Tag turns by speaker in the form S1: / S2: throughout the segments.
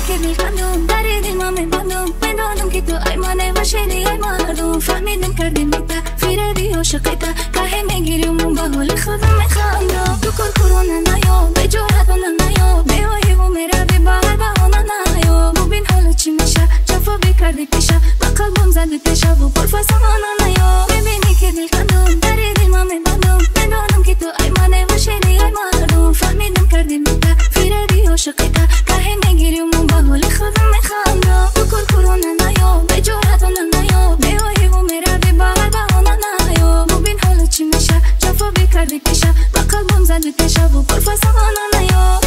S1: که دل کندم در دل ما میبندم میدانم که تو ای منه و شدی ای مردم فهمیدم کردی میده فیردی عاشقیده که میگیریم اون به حال خودم میخندم تو کرکرانه نیا به جورتانه نیا بیایی و میروی بر بهانه نیا ببین حالا چی میشه جفا بکردی پیشه و قلبم زده پیشه و پرفسانه نیا میبینی که دل کندم در دل ما میبندم میدانم که تو ای منه و شدی ای مردم فهمیدم کردی میده فیردی عاشقیده که میگیریم اون به حال خودم میخندم تو کرکرانه نیا به جورتانه نیا بیایی و میروی بر بهانه نیا ببین حالا چی میشه جفا بکردی پیشه و قلبم زده پیشه و پرفسانه نیا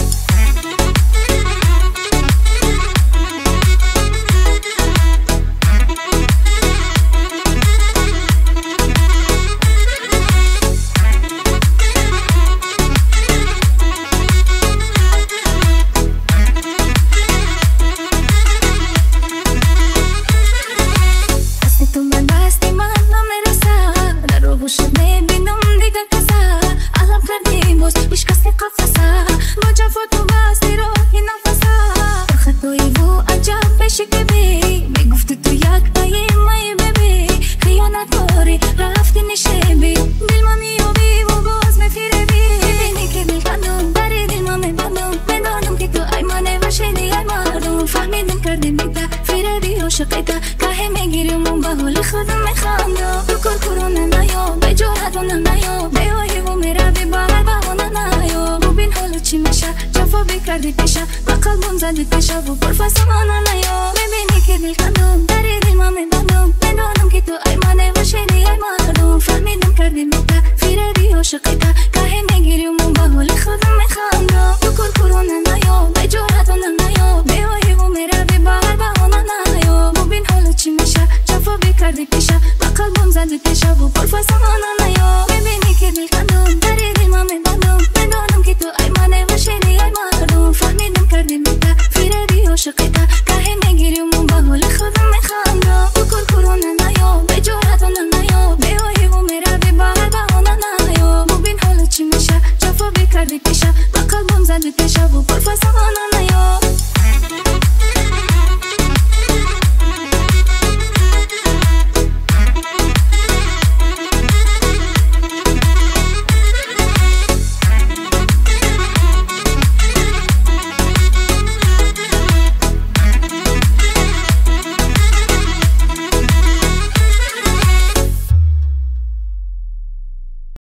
S1: عاشقیده که میگیریم اون به حال خودم میخندم تو کرکرانه نیا به جورتانه نیا بیایی و میروی بر بهانه نیا ببین حالا چی میشه جفا بکردی پیشه و قلبم زده پیشه و پرفسانه نیا میبینی که دل کندم در دل ما میبندم میدانم که تو ای منه و شدی ای مردم فهمیدم کردی میده فیردی عاشقیده که میگیریم اون به حال خودم میخندم تو کرکرانه نیا به جورتانه نیا بیایی و میروی بر بهانه نیا ببین حالا چی میشه جفا بکردی پیشه و قلبم زده پیشه و پرفسانه نیا میبینی که دل کندم در دل ما میبندم میدانم که تو ای منه و شدی ای مردم فهمیدم کردی میده فیردی عاشقیده که میگیریم اون به حال خودم میخندم تو کرکرانه نیا به جورتانه نیا بیایی و میروی بر بهانه نیا ببین حالا چی میشه جفا بکردی پیشه و قلبم زده پیشه و پرفسانه